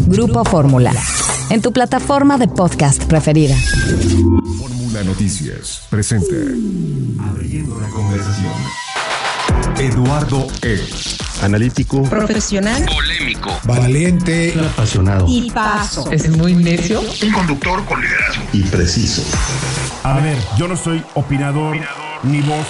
Grupo Fórmula, en tu plataforma de podcast preferida. Fórmula Noticias presenta Abriendo la conversación. Eduardo analítico, profesional, polémico, valiente, apasionado y paso. Es muy necio. Un conductor con liderazgo y preciso. A ver, yo no soy opinador ni voz,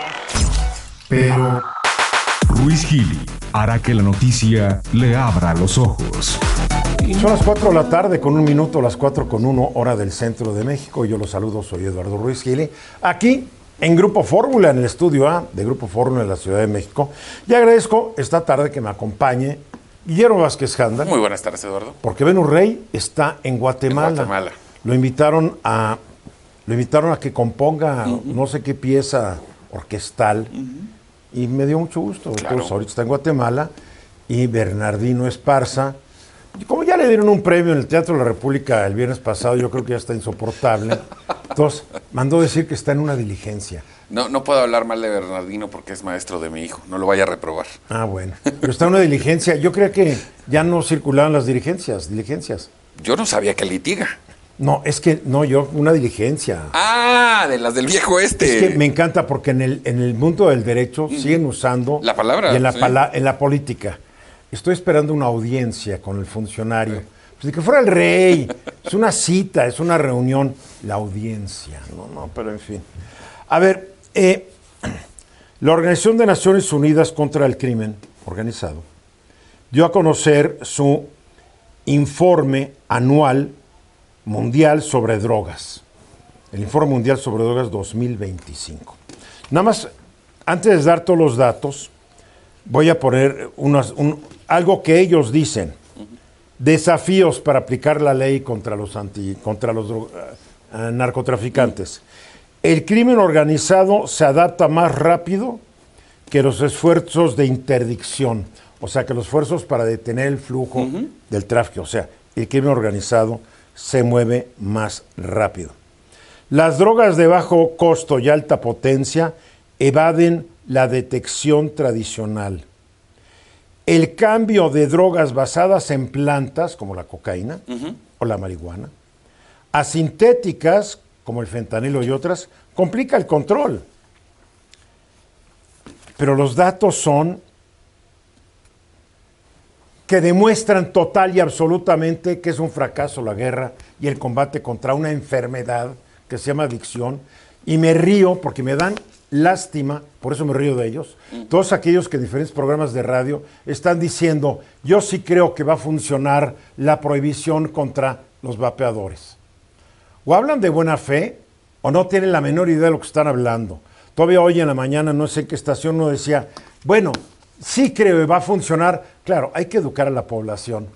pero Ruiz Gili hará que la noticia le abra los ojos. Son las 4 de la tarde con 1 minuto, las 4:01 hora del centro de México. Yo los saludo, soy Eduardo Ruiz Gili, aquí en Grupo Fórmula, en el estudio A de Grupo Fórmula en la Ciudad de México. Y agradezco esta tarde que me acompañe Guillermo Vázquez Janda. Muy buenas tardes, Eduardo. Porque Venus Rey está en Guatemala. Lo invitaron a que componga no sé qué pieza orquestal. Y me dio mucho gusto. Claro. Entonces, ahorita está en Guatemala. Y Bernardino Esparza, como ya le dieron un premio en el Teatro de la República el viernes pasado, yo creo que ya está insoportable. Entonces, mandó decir que está en una diligencia. No puedo hablar mal de Bernardino porque es maestro de mi hijo. No lo vaya a reprobar. Ah, bueno. Pero está en una diligencia. Yo creía que ya no circulaban las diligencias. Yo no sabía que litiga. No, es que, una diligencia. Ah, de las del viejo este. Es que me encanta porque en el mundo del derecho siguen usando la palabra. Y en sí. en la política. Estoy esperando una audiencia con el funcionario. Pues de que fuera el rey. Es una cita, es una reunión. La audiencia. No, pero en fin. A ver, la Organización de Naciones Unidas contra el Crimen Organizado dio a conocer su informe anual mundial sobre drogas. El informe mundial sobre drogas 2025. Nada más, antes de dar todos los datos, voy a poner algo que ellos dicen. Desafíos para aplicar la ley contra los narcotraficantes. El crimen organizado se adapta más rápido que los esfuerzos de interdicción. O sea, que los esfuerzos para detener el flujo del tráfico. O sea, el crimen organizado se mueve más rápido. Las drogas de bajo costo y alta potencia evaden la detección tradicional. El cambio de drogas basadas en plantas, como la cocaína o la marihuana, a sintéticas, como el fentanilo y otras, complica el control. Pero los datos son que demuestran total y absolutamente que es un fracaso la guerra y el combate contra una enfermedad que se llama adicción. Y me río porque me dan lástima, por eso me río de ellos, todos aquellos que en diferentes programas de radio están diciendo, yo sí creo que va a funcionar la prohibición contra los vapeadores. O hablan de buena fe o no tienen la menor idea de lo que están hablando. Todavía hoy en la mañana, no sé en qué estación, uno decía, bueno, sí creo que va a funcionar. Claro, hay que educar a la población.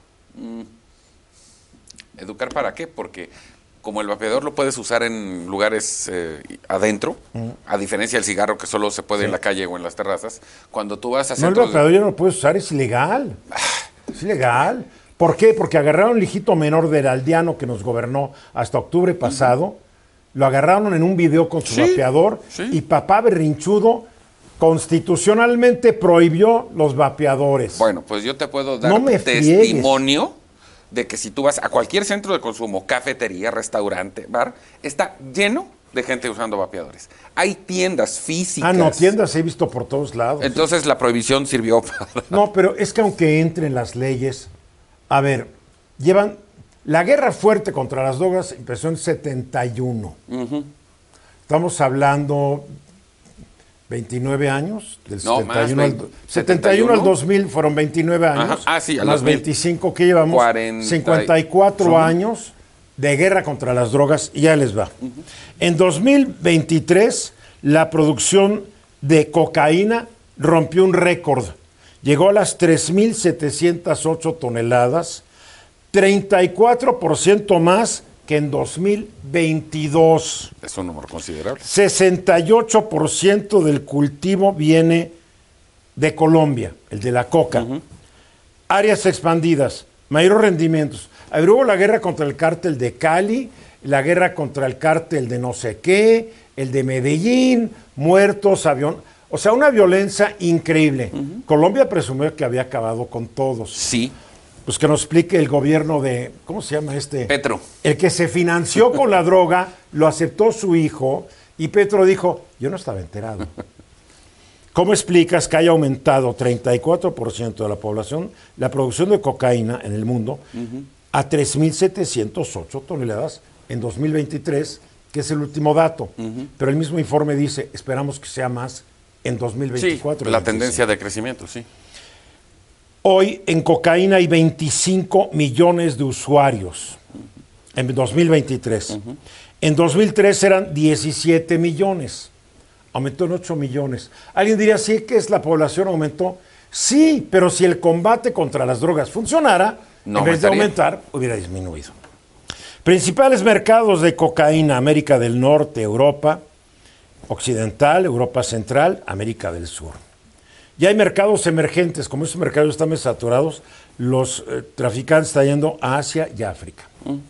¿Educar para qué? Porque como el vapeador lo puedes usar en lugares adentro, a diferencia del cigarro que solo se puede en la calle o en las terrazas, cuando tú vas a hacer... No, el vapeador ya no lo puedes usar, es ilegal. Es ilegal. ¿Por qué? Porque agarraron al hijito menor del aldeano que nos gobernó hasta octubre pasado, lo agarraron en un video con su vapeador y papá berrinchudo constitucionalmente prohibió los vapeadores. Bueno, pues yo te puedo dar testimonio de que si tú vas a cualquier centro de consumo, cafetería, restaurante, bar, está lleno de gente usando vapeadores. Hay tiendas físicas. Ah, no, tiendas he visto por todos lados. Entonces la prohibición sirvió para... No, pero es que aunque entren las leyes, a ver, llevan... La guerra fuerte contra las drogas empezó en 71. Estamos hablando 29 años, del no, 71, más, 71 al 2000 fueron 29 años. Ajá. Ah, sí, a más 25 que llevamos, 54 años de guerra contra las drogas y ya les va. En 2023 la producción de cocaína rompió un récord. Llegó a las 3.708 toneladas, 34% más que en 2022. Es un número considerable. 68% del cultivo viene de Colombia, el de la coca. Áreas expandidas, mayores rendimientos. Ahí hubo la guerra contra el cártel de Cali, la guerra contra el cártel de no sé qué, el de Medellín, muertos, avión. O sea, una violencia increíble. Colombia presumió que había acabado con todos. Sí. Pues que nos explique el gobierno de, ¿cómo se llama este? Petro. El que se financió con la droga, lo aceptó su hijo y Petro dijo, yo no estaba enterado. ¿Cómo explicas que haya aumentado 34% de la población la producción de cocaína en el mundo a 3.708 toneladas en 2023, que es el último dato? Pero el mismo informe dice, esperamos que sea más en 2024. Sí, la tendencia de crecimiento, sí. Hoy en cocaína hay 25 millones de usuarios en 2023. En 2003 eran 17 millones. Aumentó en 8 millones. Alguien diría, sí, que es la población aumentó. Sí, pero si el combate contra las drogas funcionara, en vez de aumentar, hubiera disminuido. Principales mercados de cocaína: América del Norte, Europa Occidental, Europa Central, América del Sur. Y hay mercados emergentes, como estos mercados están saturados, los traficantes están yendo a Asia y África.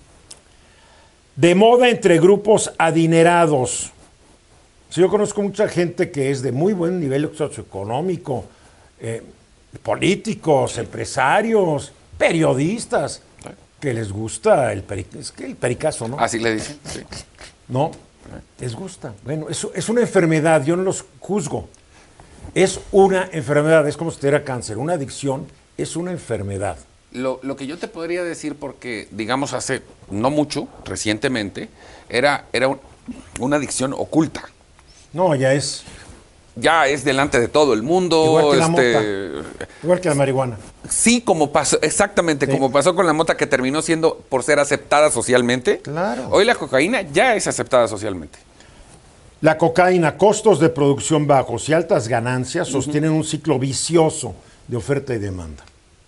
De moda entre grupos adinerados. Sí, yo conozco mucha gente que es de muy buen nivel socioeconómico, políticos, empresarios, periodistas, que les gusta el pericazo, ¿no? Así le dicen, sí. No, les gusta. Bueno, es una enfermedad, yo no los juzgo. Es una enfermedad, es como si tuviera cáncer. Una adicción es una enfermedad. Lo que yo te podría decir, porque digamos hace no mucho, recientemente, era una adicción oculta. No, ya es delante de todo el mundo. Igual que la mota. Igual que la marihuana. Sí, como pasó, exactamente, sí, como pasó con la mota, que terminó siendo por ser aceptada socialmente. Claro. Hoy la cocaína ya es aceptada socialmente. La cocaína, costos de producción bajos y altas ganancias sostienen un ciclo vicioso de oferta y demanda.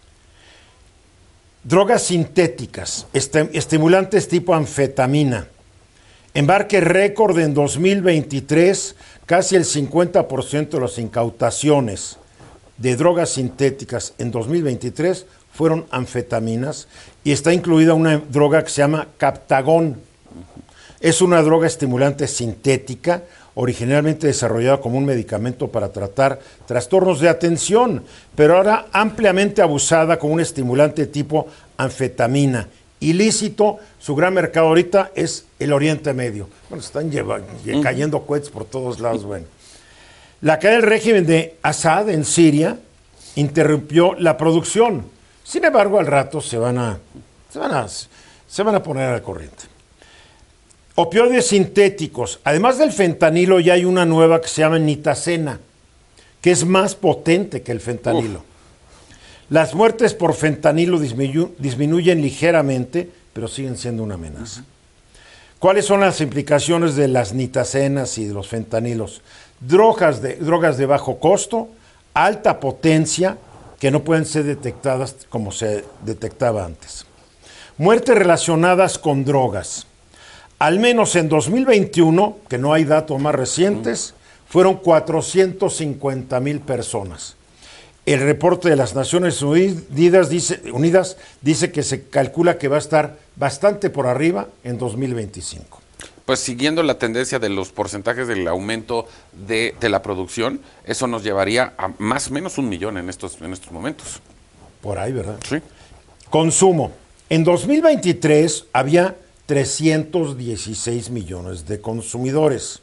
Drogas sintéticas, estimulantes tipo anfetamina. Embarque récord en 2023, casi el 50% de las incautaciones de drogas sintéticas en 2023 fueron anfetaminas, y está incluida una droga que se llama Captagón. Es una droga estimulante sintética, originalmente desarrollada como un medicamento para tratar trastornos de atención, pero ahora ampliamente abusada como un estimulante tipo anfetamina. Ilícito, su gran mercado ahorita es el Oriente Medio. Bueno, están cayendo cohetes por todos lados. Bueno, la caída del régimen de Assad en Siria interrumpió la producción. Sin embargo, al rato se van a poner al corriente. Opioides sintéticos. Además del fentanilo, ya hay una nueva que se llama nitacena, que es más potente que el fentanilo. Las muertes por fentanilo disminuyen ligeramente, pero siguen siendo una amenaza. ¿Cuáles son las implicaciones de las nitacenas y de los fentanilos? Drogas de bajo costo, alta potencia, que no pueden ser detectadas como se detectaba antes. Muertes relacionadas con drogas. Al menos en 2021, que no hay datos más recientes, fueron 450,000 personas. El reporte de las Naciones Unidas dice que se calcula que va a estar bastante por arriba en 2025. Pues siguiendo la tendencia de los porcentajes del aumento de la producción, eso nos llevaría a más o menos 1 millón en estos momentos. Por ahí, ¿verdad? Sí. Consumo. En 2023 había 316 millones de consumidores.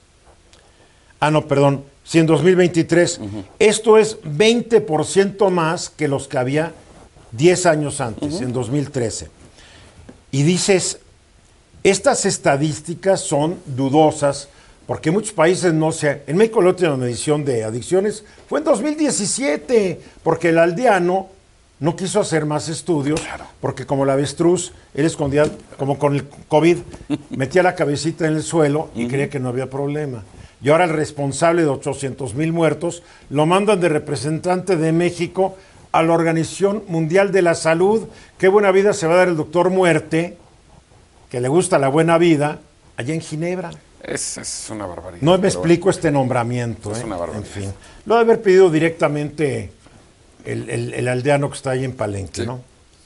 Sí, en 2023. Esto es 20% más que los que había 10 años antes, en 2013. Y dices, estas estadísticas son dudosas, porque muchos países no se... En México la última medición de adicciones fue en 2017, porque el aldeano no quiso hacer más estudios, porque como el avestruz, él escondía, como con el COVID, metía la cabecita en el suelo y creía que no había problema. Y ahora el responsable de 800,000 muertos lo mandan de representante de México a la Organización Mundial de la Salud. Qué buena vida se va a dar el doctor Muerte, que le gusta la buena vida, allá en Ginebra. Es una barbaridad. No me explico este nombramiento. Es una barbaridad. En fin, lo debe haber pedido directamente el aldeano que está ahí en Palenque, sí, ¿no?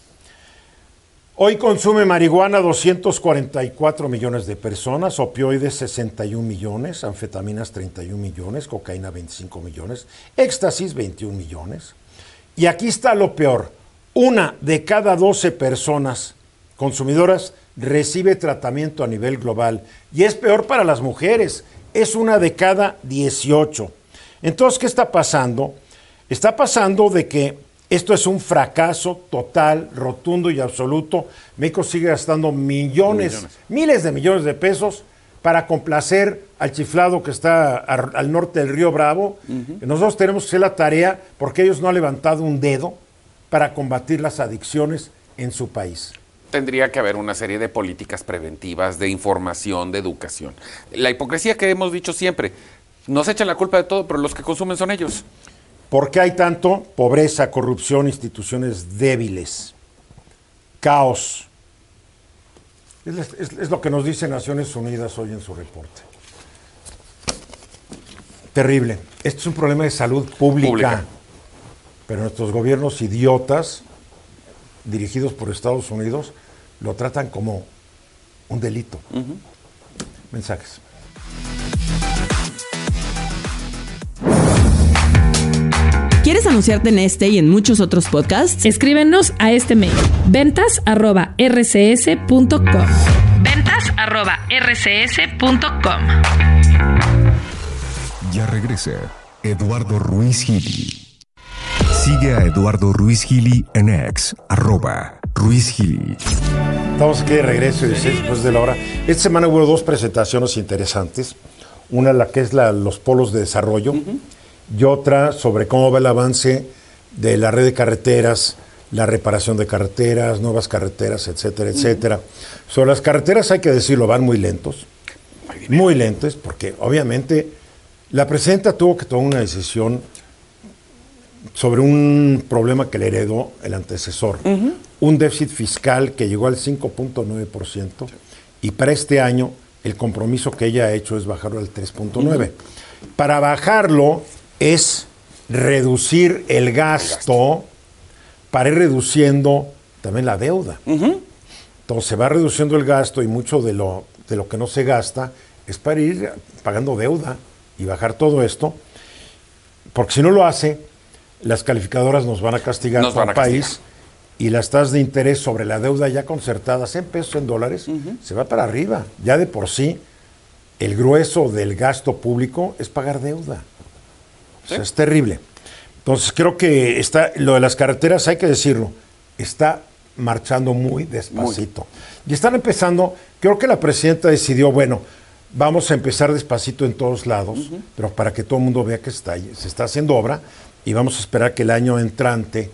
Hoy consume marihuana 244 millones de personas, opioides 61 millones, anfetaminas 31 millones, cocaína 25 millones, éxtasis 21 millones. Y aquí está lo peor, 1 de cada 12 personas consumidoras recibe tratamiento a nivel global. Y es peor para las mujeres, es 1 de cada 18. Entonces, ¿qué está pasando? Está pasando de que esto es un fracaso total, rotundo y absoluto. México sigue gastando miles de millones de pesos para complacer al chiflado que está al norte del río Bravo. Nosotros tenemos que hacer la tarea porque ellos no han levantado un dedo para combatir las adicciones en su país. Tendría que haber una serie de políticas preventivas, de información, de educación. La hipocresía que hemos dicho siempre, nos echan la culpa de todo, pero los que consumen son ellos. ¿Por qué hay tanto? Pobreza, corrupción, instituciones débiles, caos. Es lo que nos dice Naciones Unidas hoy en su reporte. Terrible. Esto es un problema de salud pública. Pero nuestros gobiernos idiotas, dirigidos por Estados Unidos, lo tratan como un delito. Mensajes. ¿Quieres anunciarte en este y en muchos otros podcasts? Escríbenos a este mail: ventas@rcs.com. ventas@rcs.com. Ya regresa Eduardo Ruiz Gili. Sigue a Eduardo Ruiz Gili en X, @Ruiz Gili. Estamos aquí de regreso después de la hora. Esta semana hubo 2 presentaciones interesantes. Una, la que es los polos de desarrollo, y otra sobre cómo va el avance de la red de carreteras, la reparación de carreteras, nuevas carreteras, etcétera, etcétera. Sobre las carreteras, hay que decirlo, van muy lentos. Muy lentos, porque obviamente la presidenta tuvo que tomar una decisión sobre un problema que le heredó el antecesor. Un déficit fiscal que llegó al 5.9%, y para este año el compromiso que ella ha hecho es bajarlo al 3.9%. Para bajarlo es reducir el gasto para ir reduciendo también la deuda. Entonces se va reduciendo el gasto, y mucho de lo que no se gasta es para ir pagando deuda y bajar todo esto, porque si no lo hace, las calificadoras nos van a castigar como país, y las tasas de interés sobre la deuda ya concertadas en pesos, en dólares, se va para arriba. Ya de por sí, el grueso del gasto público es pagar deuda. O sea, es terrible. Entonces creo que lo de las carreteras, hay que decirlo, está marchando muy despacito. Y están empezando, creo que la presidenta decidió, bueno, vamos a empezar despacito en todos lados, pero para que todo el mundo vea que se está haciendo obra, y vamos a esperar que el año entrante,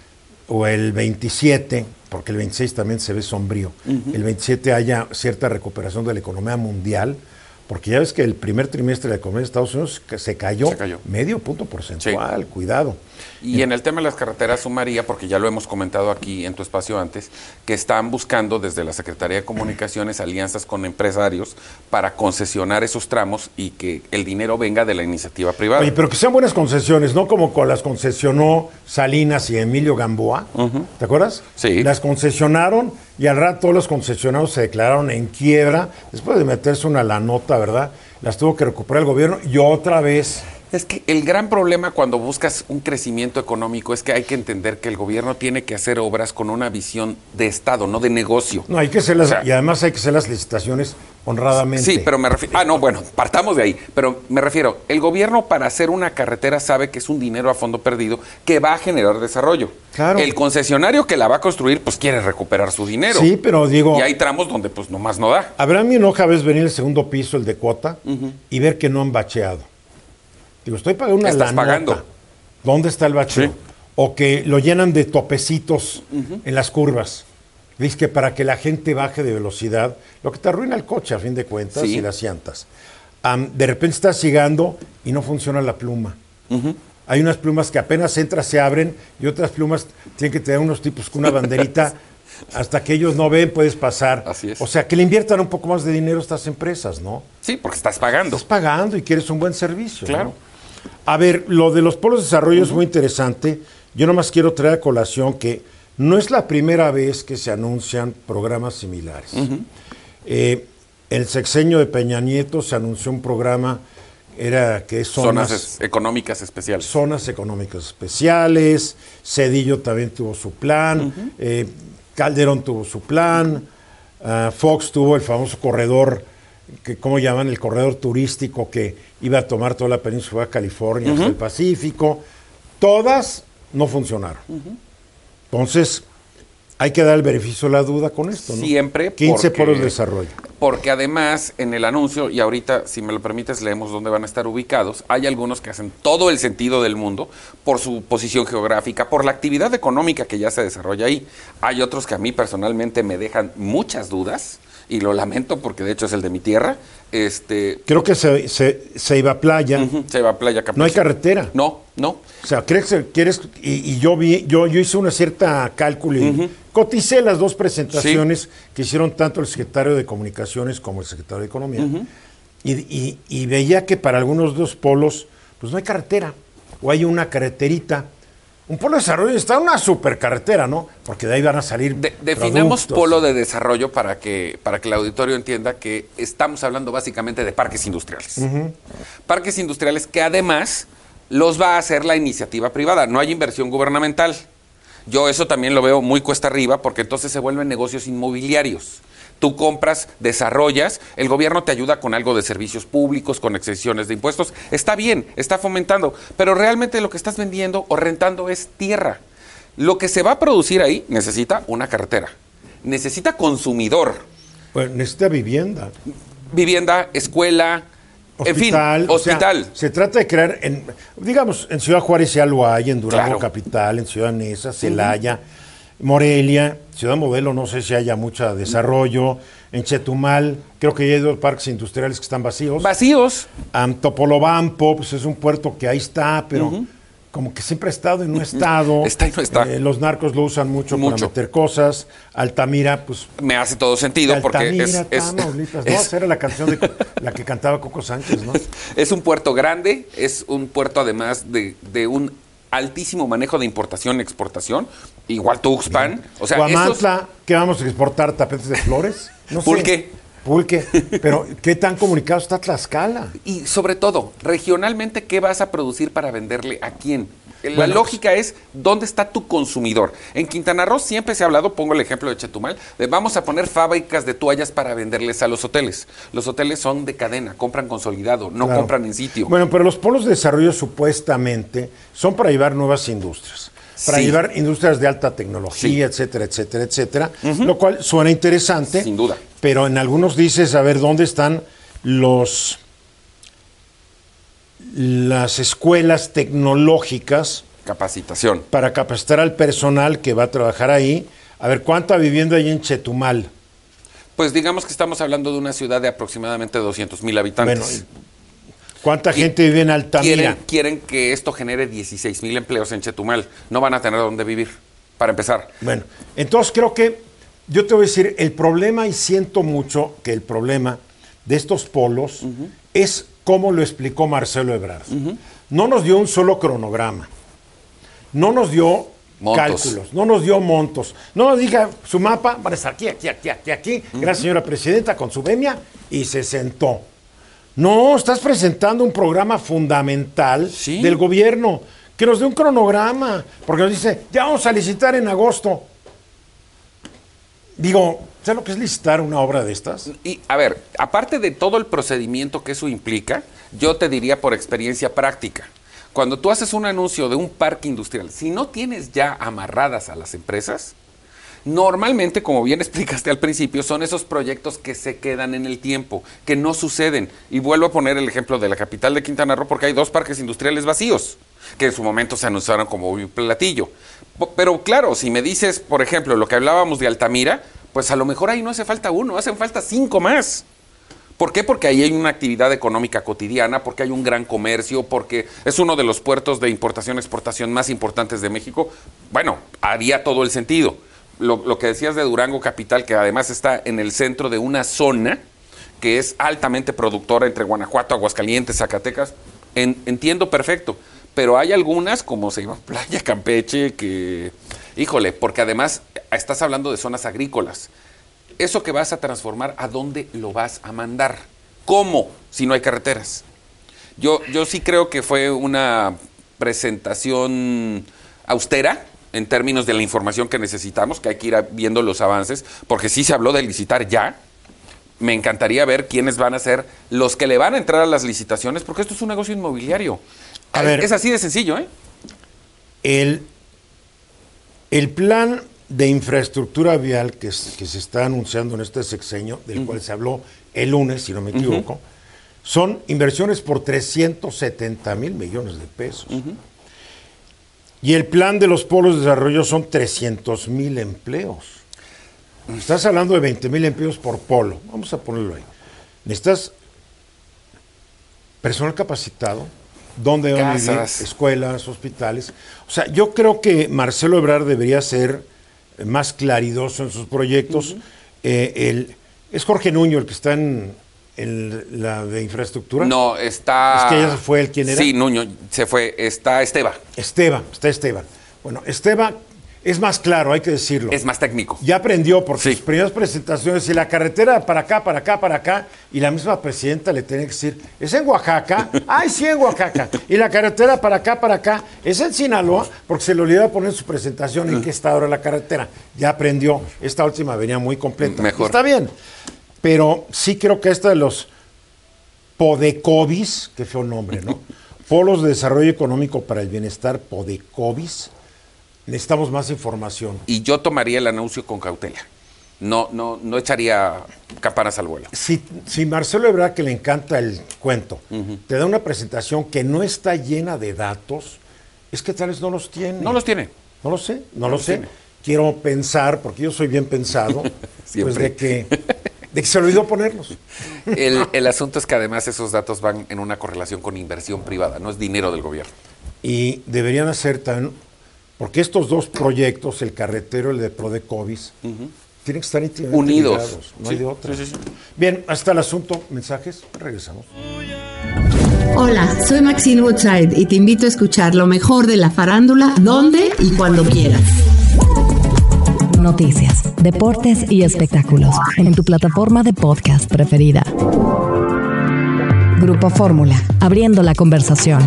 o el 27, porque el 26 también se ve sombrío, el 27 haya cierta recuperación de la economía mundial, porque ya ves que el primer trimestre de la economía de Estados Unidos se cayó medio punto porcentual, cuidado. Y en el tema de las carreteras sumaría, porque ya lo hemos comentado aquí en tu espacio antes, que están buscando desde la Secretaría de Comunicaciones alianzas con empresarios para concesionar esos tramos y que el dinero venga de la iniciativa privada. Oye, pero que sean buenas concesiones, no como las concesionó Salinas y Emilio Gamboa, ¿te acuerdas? Sí. Las concesionaron, y al rato todos los concesionados se declararon en quiebra, después de meterse una la nota, ¿verdad? Las tuvo que recuperar el gobierno, y otra vez. Es que el gran problema cuando buscas un crecimiento económico es que hay que entender que el gobierno tiene que hacer obras con una visión de Estado, no de negocio. No, hay que hacerlas, y además hay que hacer las licitaciones honradamente. Sí, pero me refiero... bueno, partamos de ahí. Pero me refiero, el gobierno para hacer una carretera sabe que es un dinero a fondo perdido que va a generar desarrollo. Claro. El concesionario que la va a construir, pues quiere recuperar su dinero. Sí, pero digo... Y hay tramos donde pues nomás no da. A ver, a mí me enoja venir el segundo piso, el de cuota, y ver que no han bacheado. Digo, estoy pagando una Estás pagando. ¿Dónde está el bacheo? Sí. O que lo llenan de topecitos en las curvas. Dice que para que la gente baje de velocidad, lo que te arruina el coche a fin de cuentas, y las llantas. De repente estás llegando y no funciona la pluma. Hay unas plumas que apenas entras se abren, y otras plumas tienen que tener unos tipos con una banderita. Hasta que ellos no ven, puedes pasar. Así es. O sea, que le inviertan un poco más de dinero a estas empresas, ¿no? Sí, porque estás pagando. Estás pagando y quieres un buen servicio. Claro. ¿no? A ver, lo de los polos de desarrollo es muy interesante. Yo nomás quiero traer a colación que no es la primera vez que se anuncian programas similares. El sexenio de Peña Nieto se anunció un programa era que es zonas económicas especiales. Zonas económicas especiales, Zedillo también tuvo su plan, Calderón tuvo su plan, Fox tuvo el famoso corredor, que ¿cómo llaman? El corredor turístico que iba a tomar toda la península de California hasta el Pacífico. Todas no funcionaron. Entonces, hay que dar el beneficio de la duda con esto, ¿no? Siempre. 15 polos de desarrollo. Porque además, en el anuncio, y ahorita, si me lo permites, leemos dónde van a estar ubicados, hay algunos que hacen todo el sentido del mundo por su posición geográfica, por la actividad económica que ya se desarrolla ahí. Hay otros que a mí personalmente me dejan muchas dudas, y lo lamento porque de hecho es el de mi tierra. Creo que se iba a Playa. Se iba a Playa Campeche. No hay carretera. No. O sea, quieres, y yo hice una cierta cálculo y coticé las dos presentaciones que hicieron tanto el secretario de Comunicaciones como el secretario de Economía. Y veía que para algunos de los polos, pues no hay carretera. O hay una carreterita. Un polo de desarrollo está en una supercarretera, ¿no? Porque de ahí van a salir definamos productos. Polo de desarrollo para que el auditorio entienda que estamos hablando básicamente de parques industriales. Parques industriales que además los va a hacer la iniciativa privada. No hay inversión gubernamental. Yo eso también lo veo muy cuesta arriba porque entonces se vuelven negocios inmobiliarios. Tú compras, desarrollas, el gobierno te ayuda con algo de servicios públicos, con exenciones de impuestos. Está bien, está fomentando, pero realmente lo que estás vendiendo o rentando es tierra. Lo que se va a producir ahí necesita una carretera, necesita consumidor. Pues necesita vivienda. Vivienda, escuela, hospital, en fin, hospital. O sea, se trata de crear, digamos, en Ciudad Juárez ya lo hay, en Durango Claro. capital, en Ciudad Neza, Celaya, Morelia, Ciudad Modelo, no sé si haya mucho desarrollo. En Chetumal, creo que ya hay 2 parques industriales que están vacíos. Vacíos. Topolobampo, pues es un puerto que ahí está, pero como que siempre ha estado y no ha estado. Está y no está. Los narcos lo usan mucho para meter cosas. Altamira, pues... Me hace todo sentido porque Altamira, Tamaulipas. No, esa era la canción de la que cantaba Coco Sánchez, ¿no? Es un puerto grande, es un puerto además de un altísimo manejo de importación y exportación, igual Tuxpan. O sea, Huamantla, ¿qué vamos a exportar? ¿Tapetes de flores? No sé. Pulque. Pero, ¿qué tan comunicado está Tlaxcala? Y sobre todo, regionalmente, ¿qué vas a producir para venderle a quién? La lógica es, ¿dónde está tu consumidor? En Quintana Roo siempre se ha hablado, pongo el ejemplo de Chetumal, de vamos a poner fábricas de toallas para venderles a los hoteles. Los hoteles son de cadena, compran consolidado, no compran en sitio. Bueno, pero los polos de desarrollo supuestamente son para llevar nuevas industrias. Para llevar industrias de alta tecnología, etcétera, etcétera, etcétera. Lo cual suena interesante. Sin duda. Pero en algunos dices, a ver, ¿dónde están las escuelas tecnológicas? Capacitación. Para capacitar al personal que va a trabajar ahí. A ver, ¿cuánta vivienda hay en Chetumal? Pues digamos que estamos hablando de una ciudad de aproximadamente 200,000 habitantes. Bueno, ¿cuánta gente vive en Altamira? Quieren que esto genere 16,000 empleos en Chetumal. No van a tener dónde vivir, para empezar. Bueno, entonces creo que yo te voy a decir, el problema, y siento mucho que el problema de estos polos es como lo explicó Marcelo Ebrard. No nos dio un solo cronograma, no nos dio cálculos, no nos dio montos, no nos diga su mapa, van a estar aquí, gracias señora presidenta, con su venia, y se sentó. No, estás presentando un programa fundamental del gobierno, que nos dé un cronograma, porque nos dice, ya vamos a licitar en agosto. Digo, ¿sabes lo que es licitar una obra de estas? Y, a ver, aparte de todo el procedimiento que eso implica, yo te diría por experiencia práctica, cuando tú haces un anuncio de un parque industrial, si no tienes ya amarradas a las empresas, normalmente, como bien explicaste al principio, son esos proyectos que se quedan en el tiempo, que no suceden. Y vuelvo a poner el ejemplo de la capital de Quintana Roo, porque hay 2 parques industriales vacíos, que en su momento se anunciaron como un platillo. Pero claro, si me dices, por ejemplo, lo que hablábamos de Altamira, pues a lo mejor ahí no hace falta 1, hacen falta 5 más. ¿Por qué? Porque ahí hay una actividad económica cotidiana, porque hay un gran comercio, porque es uno de los puertos de importación-exportación más importantes de México. Bueno, haría todo el sentido. Lo que decías de Durango capital, que además está en el centro de una zona que es altamente productora entre Guanajuato, Aguascalientes, Zacatecas, entiendo perfecto. Pero hay algunas, como se llama Playa Campeche, que, híjole, porque además estás hablando de zonas agrícolas. Eso que vas a transformar, ¿a dónde lo vas a mandar? ¿Cómo? Si no hay carreteras. Yo sí creo que fue una presentación austera en términos de la información que necesitamos, que hay que ir viendo los avances, porque sí se habló de licitar ya. Me encantaría ver quiénes van a ser los que le van a entrar a las licitaciones, porque esto es un negocio inmobiliario. A ver, es así de sencillo, ¿eh? El plan de infraestructura vial que se está anunciando en este sexenio, del cual se habló el lunes, si no me equivoco, son inversiones por 370 mil millones de pesos. Y el plan de los polos de desarrollo son 300 mil empleos. Estás hablando de 20 mil empleos por polo. Vamos a ponerlo ahí. Necesitas personal capacitado, donde van a vivir, escuelas, hospitales. O sea, yo creo que Marcelo Ebrard debería ser más claridoso en sus proyectos. ¿Es Jorge Nuño el que está en la de infraestructura? No, está... Es que ya se fue ¿quién era? Sí, Nuño se fue. Está Esteban. Está Esteban. Bueno, Esteban es más claro, hay que decirlo. Es más técnico. Ya aprendió, porque sus primeras presentaciones, y la carretera para acá, y la misma presidenta le tenía que decir, ¿es en Oaxaca? ¡Ay, sí, en Oaxaca! Y la carretera para acá, ¿es en Sinaloa? Porque se le olvidó poner en su presentación en qué estado era la carretera. Ya aprendió. Esta última venía muy completa. Mejor. Está bien. Pero sí creo que esta de los PODECOBIS, qué feo nombre, ¿no? Polos de Desarrollo Económico para el Bienestar, PODECOBIS, necesitamos más información. Y yo tomaría el anuncio con cautela. No echaría campanas al vuelo. Si Marcelo Ebrard, que le encanta el cuento, te da una presentación que no está llena de datos, es que tal vez no los tiene. No los tiene. No lo sé, no lo sé. Quiero pensar, porque yo soy bien pensado, pues de que se olvidó ponerlos. El asunto es que además esos datos van en una correlación con inversión privada, no es dinero del gobierno. Y deberían hacer también, porque estos dos proyectos, el carretero y el de PODECOBIS, tienen que estar íntimamente unidos. Ligados, no hay de otra. Sí. Bien, hasta el asunto. ¿Mensajes? Regresamos. Hola, soy Maxine Woodside y te invito a escuchar lo mejor de la farándula, donde y cuando quieras. Noticias, deportes y espectáculos en tu plataforma de podcast preferida. Grupo Fórmula, abriendo la conversación.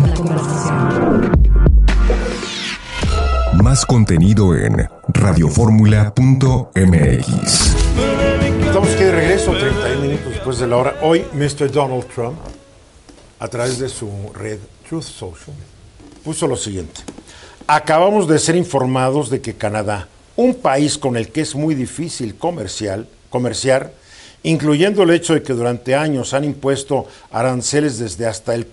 Más contenido en radioformula.mx. Estamos aquí de regreso, 31 minutos después de la hora. Hoy, Mr. Donald Trump, a través de su red Truth Social, puso lo siguiente. Acabamos de ser informados de que Canadá, un país con el que es muy difícil comerciar, incluyendo el hecho de que durante años han impuesto aranceles desde hasta el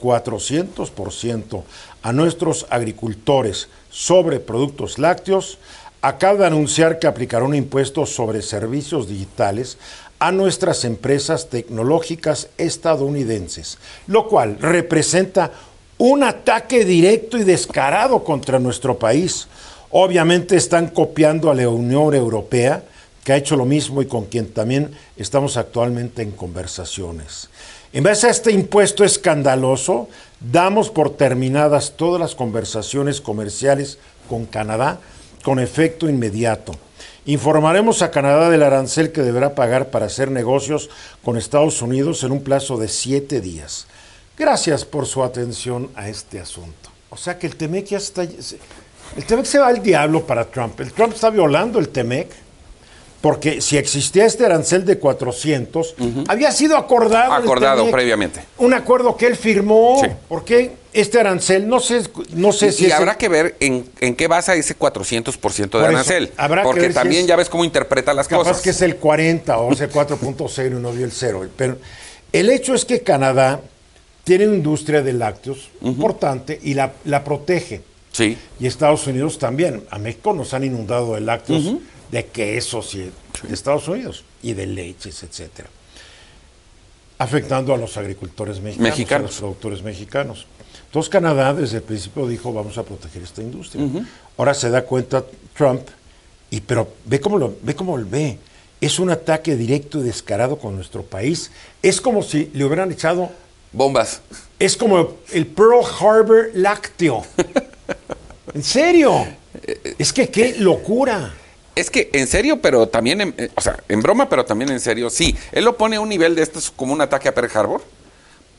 400% a nuestros agricultores sobre productos lácteos, acaba de anunciar que aplicará un impuesto sobre servicios digitales a nuestras empresas tecnológicas estadounidenses, lo cual representa un ataque directo y descarado contra nuestro país. Obviamente están copiando a la Unión Europea, que ha hecho lo mismo y con quien también estamos actualmente en conversaciones. En base a este impuesto escandaloso, damos por terminadas todas las conversaciones comerciales con Canadá con efecto inmediato. Informaremos a Canadá del arancel que deberá pagar para hacer negocios con Estados Unidos en un plazo de 7 días. Gracias por su atención a este asunto. O sea que el TEMEC ya está... El TEMEC se va al diablo para Trump. El Trump está violando el TEMEC porque si existía este arancel de 400, había sido acordado TEMEC, previamente. Un acuerdo que él firmó. Sí. ¿Por qué este arancel? No sé si... Y habrá que ver en qué basa ese 400% de arancel. Porque también ya ves cómo interpreta las cosas. Capaz que es el 40 o ese 4.0 y no vio el 0. Pero el hecho es que Canadá tiene una industria de lácteos importante y la protege. Sí. Y Estados Unidos también. A México nos han inundado de lácteos, de quesos y de Estados Unidos y de leches, etcétera. Afectando a los agricultores mexicanos. A los productores mexicanos. Entonces Canadá desde el principio dijo vamos a proteger esta industria. Ahora se da cuenta Trump, pero ve cómo lo ve. Es un ataque directo y descarado con nuestro país. Es como si le hubieran echado bombas. Es como el Pearl Harbor lácteo. ¿En serio? Es que qué locura. Es que en serio, pero también, en broma, pero también en serio, sí. Él lo pone a un nivel de esto como un ataque a Pearl Harbor,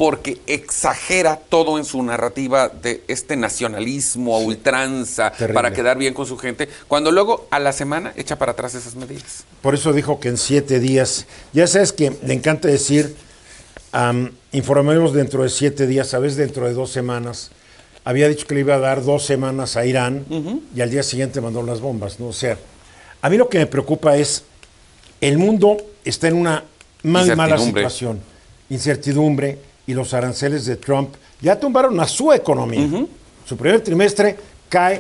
porque exagera todo en su narrativa de este nacionalismo a ultranza terrible. Para quedar bien con su gente, cuando luego a la semana echa para atrás esas medidas. Por eso dijo que en 7 días, ya sabes que le encanta decir, informaremos dentro de 7 días, a veces dentro de 2 semanas. Había dicho que le iba a dar 2 semanas a Irán y al día siguiente mandó las bombas, ¿no? O sea, a mí lo que me preocupa es, el mundo está en una mala situación, incertidumbre, y los aranceles de Trump ya tumbaron a su economía. Su primer trimestre cae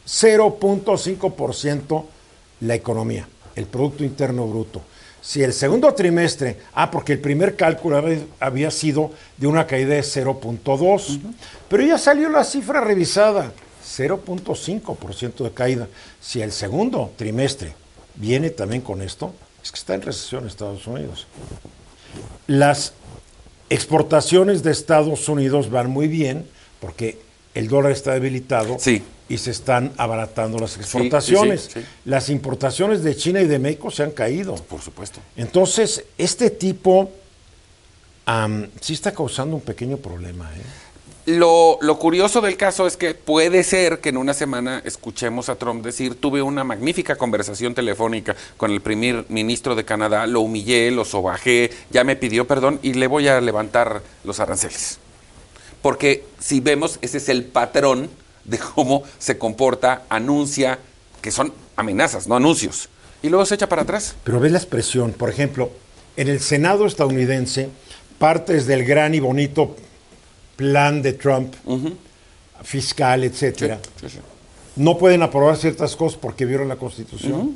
0.5% la economía, el Producto Interno Bruto. Si el segundo trimestre, porque el primer cálculo había sido de una caída de 0.2, pero ya salió la cifra revisada, 0.5% de caída. Si el segundo trimestre viene también con esto, es que está en recesión Estados Unidos. Las exportaciones de Estados Unidos van muy bien porque el dólar está debilitado y se están abaratando las exportaciones. Sí. Las importaciones de China y de México se han caído. Por supuesto. Entonces, este tipo sí está causando un pequeño problema, ¿eh? Lo curioso del caso es que puede ser que en una semana escuchemos a Trump decir: tuve una magnífica conversación telefónica con el primer ministro de Canadá, lo humillé, lo sobajé, ya me pidió perdón y le voy a levantar los aranceles. Porque si vemos, ese es el patrón de cómo se comporta, anuncia, que son amenazas, no anuncios, y luego se echa para atrás. Pero ve la expresión, por ejemplo, en el Senado estadounidense, partes del gran y bonito plan de Trump, fiscal, etcétera, Sí. no pueden aprobar ciertas cosas porque violan la Constitución.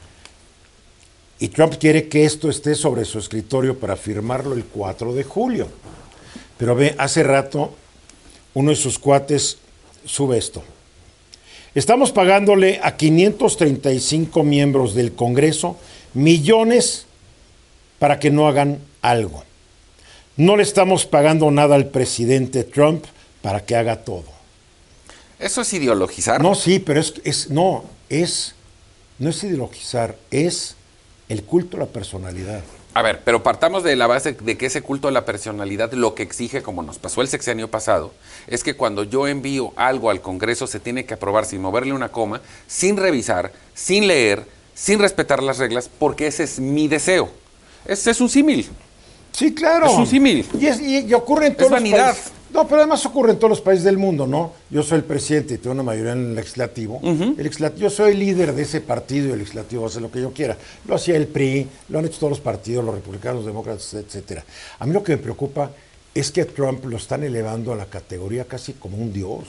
Y Trump quiere que esto esté sobre su escritorio para firmarlo el 4 de julio. Pero ve, hace rato uno de sus cuates sube esto. Estamos pagándole a 535 miembros del Congreso millones para que no hagan algo. No le estamos pagando nada al presidente Trump para que haga todo. ¿Eso es ideologizar? No, sí, pero no es ideologizar, es el culto a la personalidad. A ver, pero partamos de la base de que ese culto a la personalidad lo que exige, como nos pasó el sexenio pasado, es que cuando yo envío algo al Congreso se tiene que aprobar sin moverle una coma, sin revisar, sin leer, sin respetar las reglas, porque ese es mi deseo. Ese es un símil. Sí, claro. Es un símil. Y ocurre en todos los vanidad. países. No, pero además ocurre en todos los países del mundo, ¿no? Yo soy el presidente y tengo una mayoría en el legislativo. Yo soy el líder de ese partido y el legislativo hace lo que yo quiera. Lo hacía el PRI, lo han hecho todos los partidos, los republicanos, los demócratas, etcétera. A mí lo que me preocupa es que a Trump lo están elevando a la categoría casi como un dios.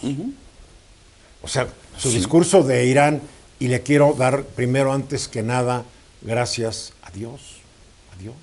O sea, su discurso de Irán, y le quiero dar primero, antes que nada, gracias a Dios. A Dios.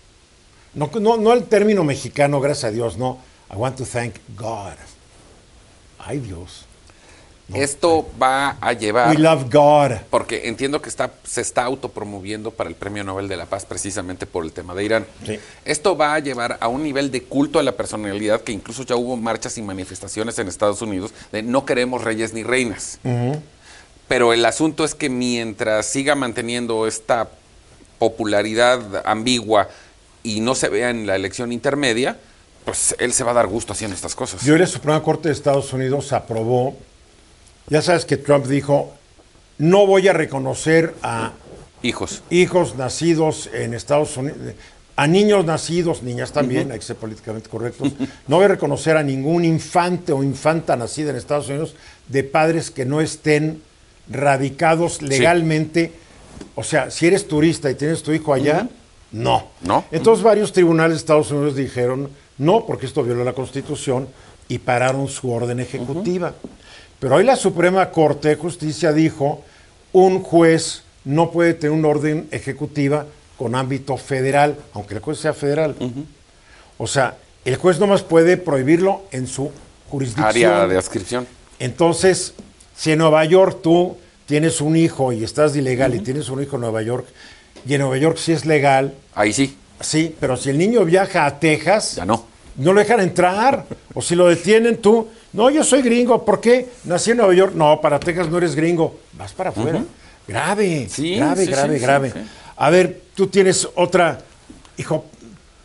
No el término mexicano, gracias a Dios, no. I want to thank God. Ay, Dios. No, esto va a llevar... We love God. Porque entiendo que se está autopromoviendo para el Premio Nobel de la Paz precisamente por el tema de Irán. Sí. Esto va a llevar a un nivel de culto a la personalidad que incluso ya hubo marchas y manifestaciones en Estados Unidos de no queremos reyes ni reinas. Pero el asunto es que mientras siga manteniendo esta popularidad ambigua y no se vea en la elección intermedia, pues él se va a dar gusto haciendo estas cosas. Y hoy la Suprema Corte de Estados Unidos aprobó, ya sabes que Trump dijo, no voy a reconocer a hijos nacidos en Estados Unidos, a niños nacidos, niñas también, hay que ser políticamente correctos, no voy a reconocer a ningún infante o infanta nacida en Estados Unidos de padres que no estén radicados legalmente. O sea, si eres turista y tienes tu hijo allá, no. Entonces varios tribunales de Estados Unidos dijeron no, porque esto viola la Constitución, y pararon su orden ejecutiva. Pero hoy la Suprema Corte de Justicia dijo, un juez no puede tener una orden ejecutiva con ámbito federal, aunque el juez sea federal. O sea, el juez nomás puede prohibirlo en su jurisdicción. Área de adscripción. Entonces, si en Nueva York tú tienes un hijo y estás de ilegal y tienes un hijo en Nueva York, y en Nueva York sí es legal. Ahí sí. Sí, pero si el niño viaja a Texas, ya no lo dejan entrar. O si lo detienen tú, no, yo soy gringo, ¿por qué? Nací en Nueva York, no, para Texas no eres gringo, vas para afuera. Grave, grave. A ver, tú tienes otra, hijo,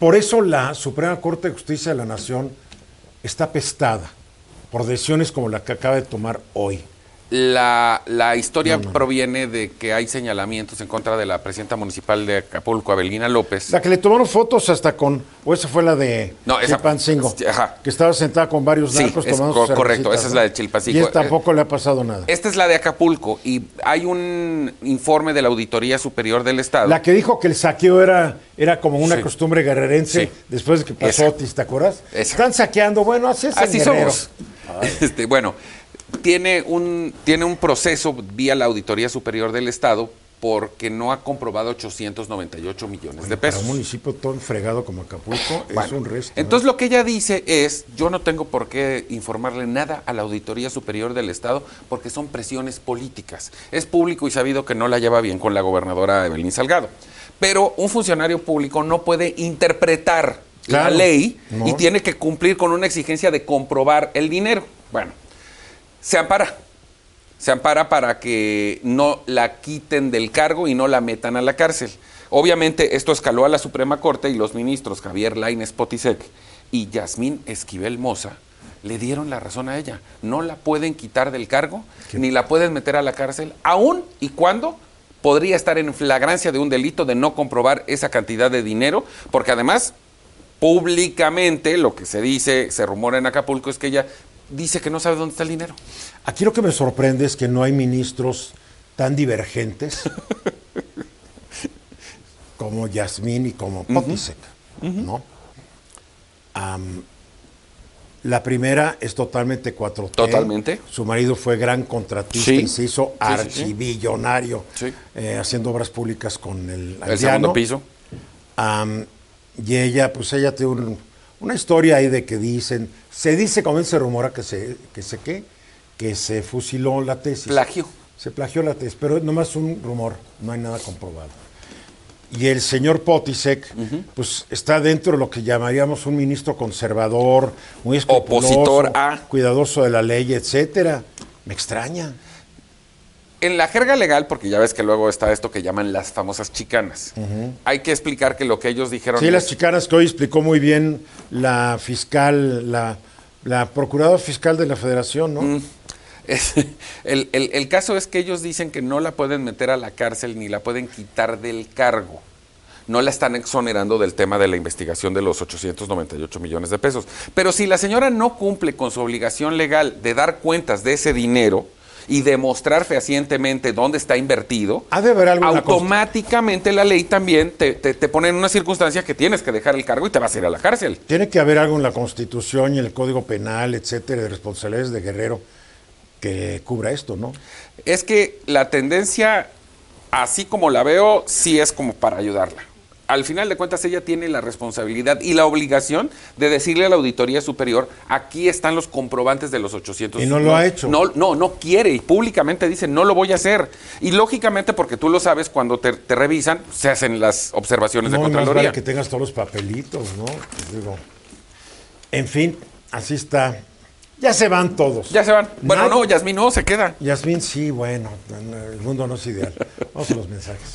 por eso la Suprema Corte de Justicia de la Nación está apestada por decisiones como la que acaba de tomar hoy. La historia proviene de que hay señalamientos en contra de la presidenta municipal de Acapulco, Abelina López. La que le tomaron fotos hasta con, o esa fue la de Chilpancingo, que estaba sentada con varios narcos tomando sus correcto, cervecitas, esa es la de Chilpancingo. Y esta tampoco le ha pasado nada. Esta es la de Acapulco y hay un informe de la Auditoría Superior del Estado. La que dijo que el saqueo era como una costumbre guerrerense después de que pasó Otis, ¿te acuerdas? Están saqueando, bueno, así es así el guerrero. somos. Bueno, tiene un proceso vía la Auditoría Superior del Estado porque no ha comprobado 898 millones de pesos. Para un municipio tan fregado como Acapulco es un resto. Entonces lo que ella dice es, yo no tengo por qué informarle nada a la Auditoría Superior del Estado porque son presiones políticas. Es público y sabido que no la lleva bien con la gobernadora Evelyn Salgado. Pero un funcionario público no puede interpretar la ley y tiene que cumplir con una exigencia de comprobar el dinero. Bueno, se ampara para que no la quiten del cargo y no la metan a la cárcel. Obviamente esto escaló a la Suprema Corte y los ministros Javier Lainez Potisek y Yasmín Esquivel Moza le dieron la razón a ella. No la pueden quitar del cargo ni la pueden meter a la cárcel, aun y cuando podría estar en flagrancia de un delito de no comprobar esa cantidad de dinero, porque además públicamente lo que se dice, se rumora en Acapulco es que ella dice que no sabe dónde está el dinero. Aquí lo que me sorprende es que no hay ministros tan divergentes como Yasmín y como Potisek, ¿no? La primera es totalmente 4T. Totalmente. Su marido fue gran contratista y se hizo archibillonario haciendo obras públicas con el segundo piso. Y ella tiene una historia ahí de que se dice, como se rumora que se fusiló la tesis. Plagio. Se plagió la tesis, pero nomás un rumor, no hay nada comprobado. Y el señor Potisek, pues está dentro de lo que llamaríamos un ministro conservador, muy escrupuloso, opositor a, cuidadoso de la ley, etcétera. Me extraña. En la jerga legal, porque ya ves que luego está esto que llaman las famosas chicanas, hay que explicar que lo que ellos dijeron... Sí, las chicanas que hoy explicó muy bien la fiscal, la procuradora fiscal de la Federación, ¿no? El caso es que ellos dicen que no la pueden meter a la cárcel ni la pueden quitar del cargo. No la están exonerando del tema de la investigación de los 898 millones de pesos. Pero si la señora no cumple con su obligación legal de dar cuentas de ese dinero y demostrar fehacientemente dónde está invertido, automáticamente la ley también te pone en una circunstancia que tienes que dejar el cargo y te vas a ir a la cárcel. Tiene que haber algo en la Constitución y en el Código Penal, etcétera, de responsabilidades de Guerrero que cubra esto, ¿no? Es que la tendencia, así como la veo, sí es como para ayudarla. Al final de cuentas, ella tiene la responsabilidad y la obligación de decirle a la Auditoría Superior, aquí están los comprobantes de los 800. Y no lo ha hecho. No quiere, y públicamente dice, no lo voy a hacer. Y lógicamente, porque tú lo sabes, cuando te revisan, se hacen las observaciones de Contraloría. No, más vale que tengas todos los papelitos, ¿no? Pues digo, en fin, así está. Ya se van todos. Ya se van. Bueno, no, Yasmín no, se queda. Yasmín sí, bueno, el mundo no es ideal. Vamos a los mensajes.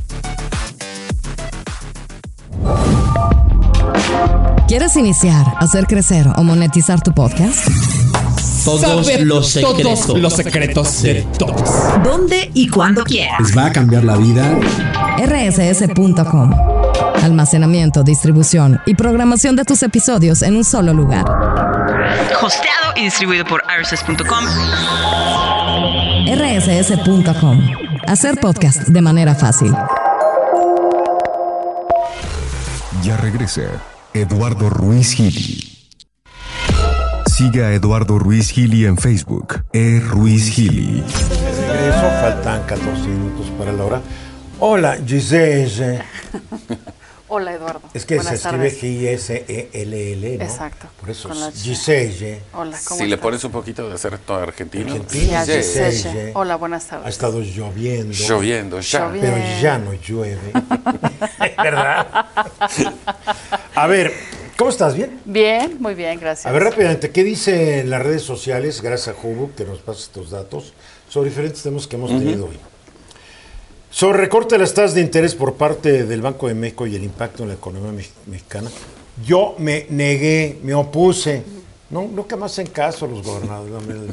¿Quieres iniciar, hacer crecer o monetizar tu podcast? Todos los secretos de todos. ¿Dónde y cuándo quieras? Les va a cambiar la vida. rss.com. Almacenamiento, distribución y programación de tus episodios en un solo lugar. Hosteado y distribuido por rss.com. rss.com. Hacer podcast de manera fácil. Ya regresa Eduardo Ruiz Gili. Siga a Eduardo Ruiz Gili en Facebook. Ruiz Gili. De regreso, faltan 14 minutos para la hora. Hola, Giselle. Hola, Eduardo. Es que buenas se escribe tardes. G-I-S-E-L-L, ¿no? Exacto. Por eso Con la es Giselle. Hola, ¿cómo Si le estás? pones un poquito de acento argentino. Argentina, Sí, Giselle. Hola, buenas tardes. Ha estado lloviendo. Lloviendo, ya. Lloviendo. Pero ya no llueve. ¿Verdad? A ver, ¿cómo estás? ¿Bien? Bien, muy bien, gracias. A ver, rápidamente, ¿qué dice en las redes sociales, gracias a Hugo, que nos pasa estos datos, sobre diferentes temas que hemos tenido hoy? Sobre recorte de las tasas de interés por parte del Banco de México y el impacto en la economía mexicana, yo me negué, me opuse. No, nunca más hacen caso los gobernadores.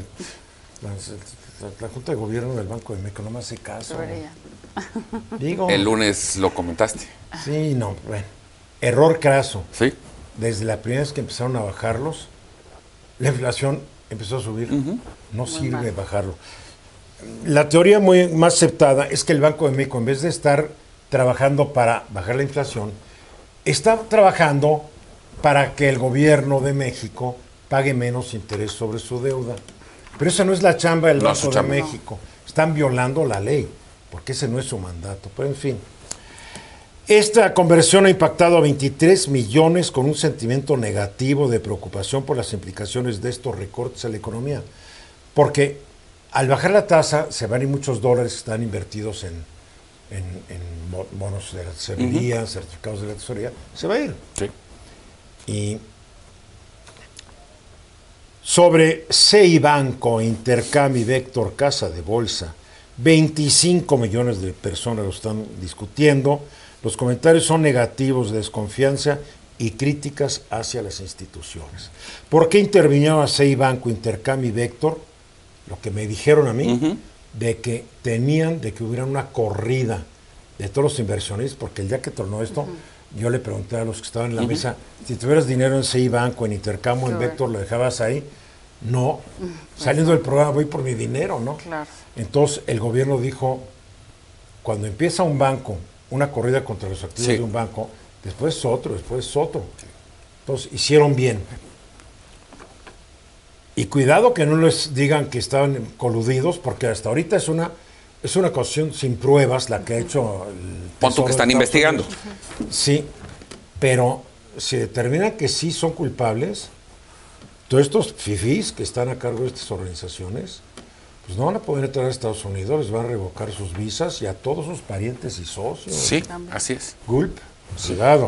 La Junta de Gobierno del Banco de México no me hace caso. Digo, el lunes lo comentaste. Sí, no, bueno. Error craso. Sí. Desde la primera vez que empezaron a bajarlos, la inflación empezó a subir. No sirve bajarlo. La teoría más aceptada es que el Banco de México, en vez de estar trabajando para bajar la inflación, está trabajando para que el gobierno de México pague menos interés sobre su deuda. Pero esa no es la chamba del Banco de México. Están violando la ley, porque ese no es su mandato. Pero en fin, esta conversión ha impactado a 23 millones con un sentimiento negativo de preocupación por las implicaciones de estos recortes a la economía. Porque al bajar la tasa se van a ir muchos dólares que están invertidos en bonos de la tesorería, certificados de la tesorería, se va a ir. Sí. Y sobre CI Banco, Intercambio, Vector, Casa de Bolsa, 25 millones de personas lo están discutiendo. Los comentarios son negativos, de desconfianza y críticas hacia las instituciones. ¿Por qué intervinieron a CI Banco, Intercambio y Vector? Lo que me dijeron a mí, de que temían de que hubiera una corrida de todos los inversionistas, porque el día que tornó esto, yo le pregunté a los que estaban en la mesa, si tuvieras dinero en CI Banco, en Intercambio, en Vector, ¿lo dejabas ahí? No, saliendo del programa voy por mi dinero, ¿no? Claro. Entonces el gobierno dijo, cuando empieza un banco, una corrida contra los activos de un banco, después otro. Entonces hicieron bien. Y cuidado que no les digan que estaban coludidos, porque hasta ahorita es una acusación sin pruebas la que ha hecho el Punto que están investigando. Sí, pero si determinan que sí son culpables, todos estos fifís que están a cargo de estas organizaciones, pues no van a poder entrar a Estados Unidos, les van a revocar sus visas y a todos sus parientes y socios. Sí, así es. Gulp, cuidado.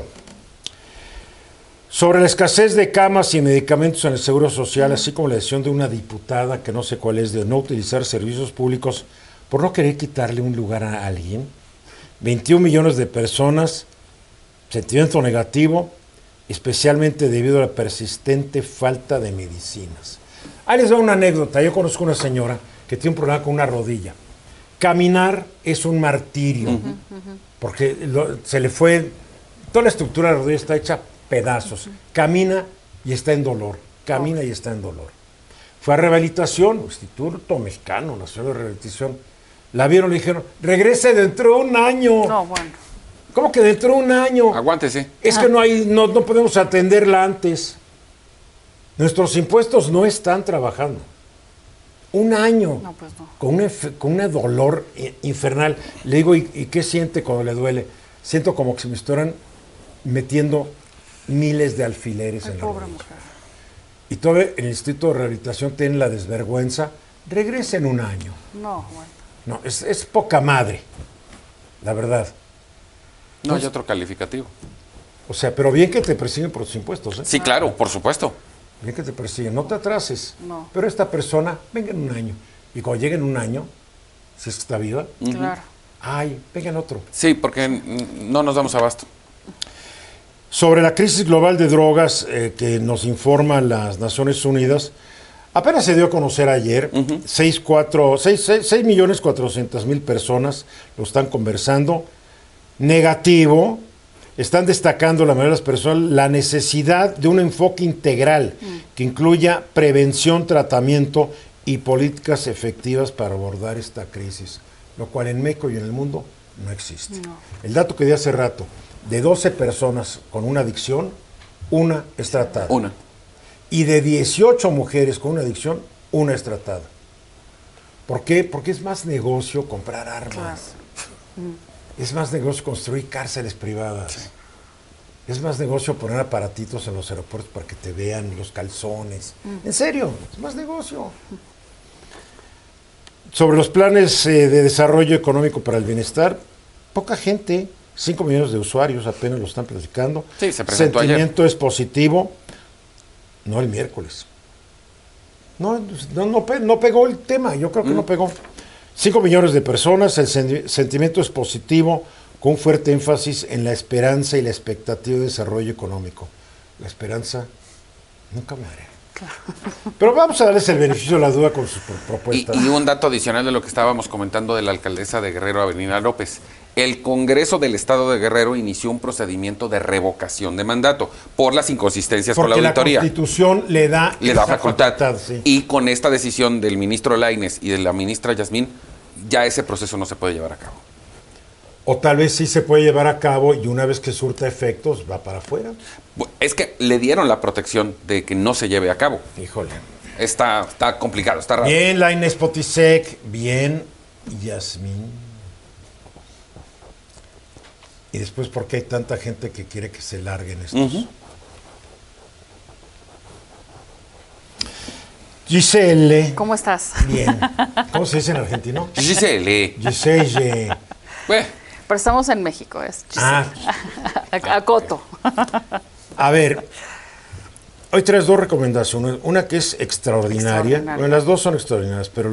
Sobre la escasez de camas y medicamentos en el Seguro Social, así como la decisión de una diputada, que no sé cuál es, de no utilizar servicios públicos por no querer quitarle un lugar a alguien. 21 millones de personas, sentimiento negativo, especialmente debido a la persistente falta de medicinas. Ahí les doy una anécdota. Yo conozco una señora que tiene un problema con una rodilla. Caminar es un martirio, porque se le fue, toda la estructura de la rodilla está hecha pedazos. Camina y está en dolor. Y está en dolor. Fue a rehabilitación, Instituto Mexicano Nacional de Rehabilitación. La vieron y le dijeron, regrese dentro de un año. No, bueno. ¿Cómo que dentro de un año? Aguántese. Es que no podemos atenderla antes. Nuestros impuestos no están trabajando. Un año. No, pues no. Con un dolor infernal. Le digo, ¿y qué siente cuando le duele? Siento como que se me estuvieran metiendo miles de alfileres en la rodilla. Mujer. Y todavía en el Instituto de Rehabilitación tienen la desvergüenza. Regrese en un año. No, bueno. No, es poca madre, la verdad. No hay otro calificativo. O sea, pero bien que te persiguen por tus impuestos, ¿eh? Sí, claro, por supuesto. Bien que te persiguen, no te atrases. No. Pero esta persona, venga en un año. Y cuando llegue en un año, si es que está viva, Claro. ay, venga en otro. Sí, porque no nos damos abasto. Sobre la crisis global de drogas que nos informan las Naciones Unidas, apenas se dio a conocer ayer, 6.400.000 personas lo están conversando. Negativo, están destacando la mayoría de las personas la necesidad de un enfoque integral que incluya prevención, tratamiento y políticas efectivas para abordar esta crisis, lo cual en México y en el mundo no existe. No. El dato que di hace rato, de 12 personas con una adicción, una es tratada. Una. Y de 18 mujeres con una adicción, una es tratada. ¿Por qué? Porque es más negocio comprar armas. Claro. Es más negocio construir cárceles privadas. Sí. Es más negocio poner aparatitos en los aeropuertos para que te vean los calzones. En serio, es más negocio. Sobre los planes de desarrollo económico para el bienestar, poca gente, 5 millones de usuarios apenas lo están platicando. Sí, se presentó Sentimiento ayer. Es positivo, no el miércoles. No pegó el tema, yo creo que no pegó. 5 millones de personas, el sentimiento es positivo, con un fuerte énfasis en la esperanza y la expectativa de desarrollo económico. La esperanza nunca muere. Claro. Pero vamos a darles el beneficio de la duda con sus propuestas. Y un dato adicional de lo que estábamos comentando de la alcaldesa de Guerrero, Avenida López. El Congreso del Estado de Guerrero inició un procedimiento de revocación de mandato por las inconsistencias con la auditoría. Porque la Constitución le da facultad. Sí. Y con esta decisión del ministro Lainez y de la ministra Yasmín, ya ese proceso no se puede llevar a cabo. O tal vez sí se puede llevar a cabo y una vez que surta efectos va para afuera. Es que le dieron la protección de que no se lleve a cabo. Híjole. Está complicado, está raro. Bien, Lainez Potisek, bien, Yasmín. Y después, ¿por qué hay tanta gente que quiere que se larguen estos? Giselle. ¿Cómo estás? Bien. ¿Cómo se dice en argentino? Giselle. Giselle. Pero estamos en México, es Giselle. A Coto. A ver, hoy traes 2 recomendaciones. Una que es extraordinaria. Bueno, las 2 son extraordinarias, pero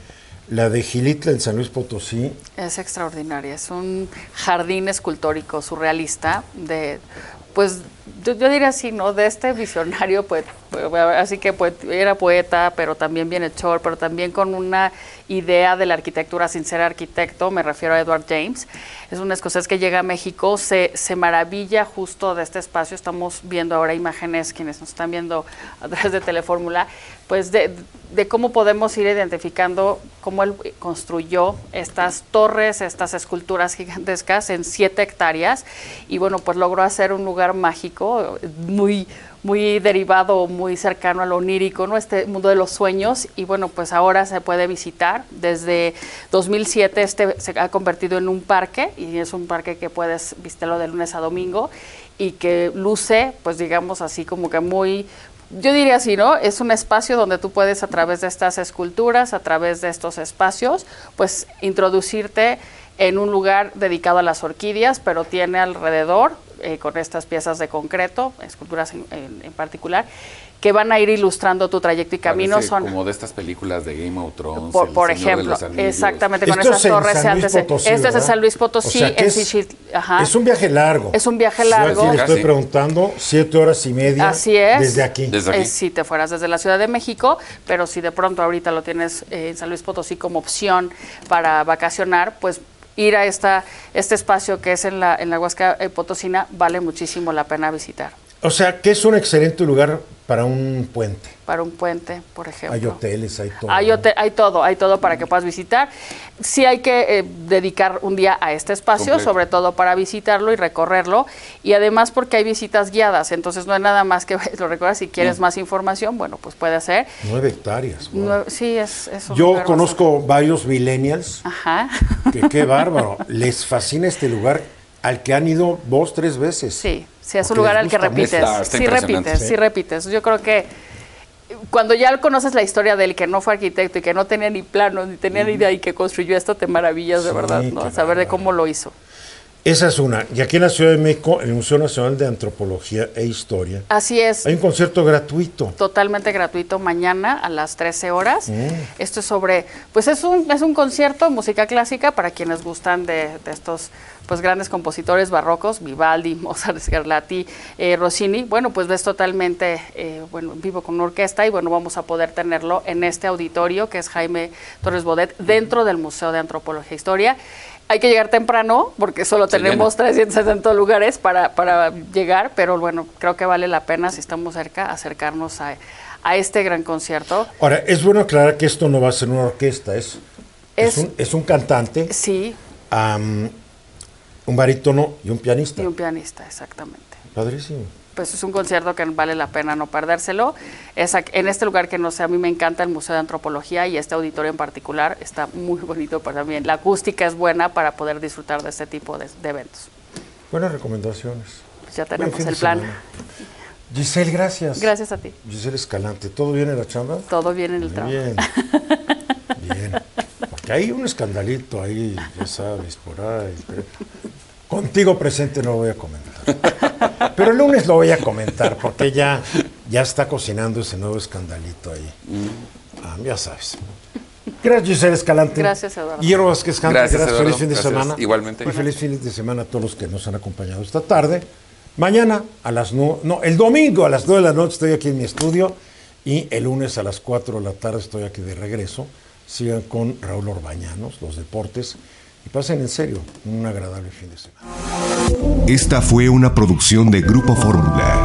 la de Gilitla en San Luis Potosí. Es extraordinaria. Es un jardín escultórico surrealista de, pues, yo diría así, ¿no? De este visionario, pues, así que pues, era poeta, pero también bienhechor, pero también con una idea de la arquitectura sin ser arquitecto. Me refiero a Edward James. Es un escocés que llega a México, se maravilla justo de este espacio. Estamos viendo ahora imágenes, quienes nos están viendo a través de Telefórmula, pues de cómo podemos ir identificando cómo él construyó estas torres, estas esculturas gigantescas en 7 hectáreas. Y bueno, pues logró hacer un lugar mágico, muy derivado, muy cercano a lo onírico, ¿no? Este mundo de los sueños. Y bueno, pues ahora se puede visitar. Desde 2007 se ha convertido en un parque, y es un parque que puedes visitarlo de lunes a domingo, y que luce, pues digamos así, como que muy, yo diría así, ¿no? Es un espacio donde tú puedes, a través de estas esculturas, a través de estos espacios, pues introducirte en un lugar dedicado a las orquídeas, pero tiene alrededor, con estas piezas de concreto, esculturas en particular, que van a ir ilustrando tu trayecto y camino. Parece son como de estas películas de Game of Thrones, por ejemplo, exactamente, con esto esas torres. Esto es en San Luis Potosí. O sea, es un viaje largo. Es un viaje largo. Yo aquí le estoy preguntando 7 horas y media. Así es. Desde aquí. Si te fueras desde la Ciudad de México, pero si de pronto ahorita lo tienes en San Luis Potosí como opción para vacacionar, pues ir a este espacio que es en la Huasca Potosina vale muchísimo la pena visitar. O sea, que es un excelente lugar para un puente. Para un puente, por ejemplo. Hay hoteles, hay todo. Hay todo para que puedas visitar. Sí hay que dedicar un día a este espacio, completo, sobre todo para visitarlo y recorrerlo. Y además porque hay visitas guiadas, entonces no hay nada más que lo recuerdas. Si quieres más información, bueno, pues puede ser. 9 hectáreas. Wow. Sí, es un Yo lugar conozco bastante. Varios millennials. Ajá. Que qué bárbaro. Les fascina este lugar al que han ido 2, 3 veces. Sí, es un lugar al que repites. Sí repites. Yo creo que cuando ya conoces la historia del que no fue arquitecto y que no tenía ni planos, ni tenía ni idea y que construyó esto, te maravillas de verdad, ¿no? Saber de cómo lo hizo. Esa es una. Y aquí en la Ciudad de México, en el Museo Nacional de Antropología e Historia. Así es. Hay un concierto gratuito. Totalmente gratuito mañana a las 13 horas. Esto es sobre, pues es un concierto de música clásica para quienes gustan de estos pues grandes compositores barrocos, Vivaldi, Mozart, Scarlatti, Rossini. Bueno, pues ves totalmente vivo con una orquesta y bueno, vamos a poder tenerlo en este auditorio que es Jaime Torres Bodet dentro del Museo de Antropología e Historia. Hay que llegar temprano porque solo tenemos 370 lugares para llegar, pero bueno, creo que vale la pena, si estamos cerca, acercarnos a este gran concierto. Ahora, es bueno aclarar que esto no va a ser una orquesta, es un cantante. Sí. Un barítono y un pianista. Y un pianista, exactamente. Padrísimo. Pues es un concierto que vale la pena no perdérselo. Es en este lugar que no sé, a mí me encanta el Museo de Antropología y este auditorio en particular está muy bonito, pero también la acústica es buena para poder disfrutar de este tipo de eventos. Buenas recomendaciones. Pues ya tenemos el plan. Giselle, gracias. Gracias a ti. Giselle Escalante, ¿todo bien en la chamba? Todo bien en el trabajo. Bien. Bien. Porque hay un escandalito ahí, ya sabes, por ahí. Pero contigo presente no lo voy a comentar. Pero el lunes lo voy a comentar porque ya está cocinando ese nuevo escandalito ahí. Ya sabes. Gracias, Gisela Escalante. Gracias, Eduardo. Guillermo Vázquez Cante, Gracias, Feliz Eduardo. fin de Gracias. semana. Igualmente. Y feliz fin de semana a todos los que nos han acompañado esta tarde. Mañana a las el domingo a las 9 de la noche estoy aquí en mi estudio y el lunes a las 4 de la tarde estoy aquí de regreso. Sigan con Raúl Orbañanos, los deportes, y pasen en serio un agradable fin de semana. Esta fue una producción de Grupo Fórmula.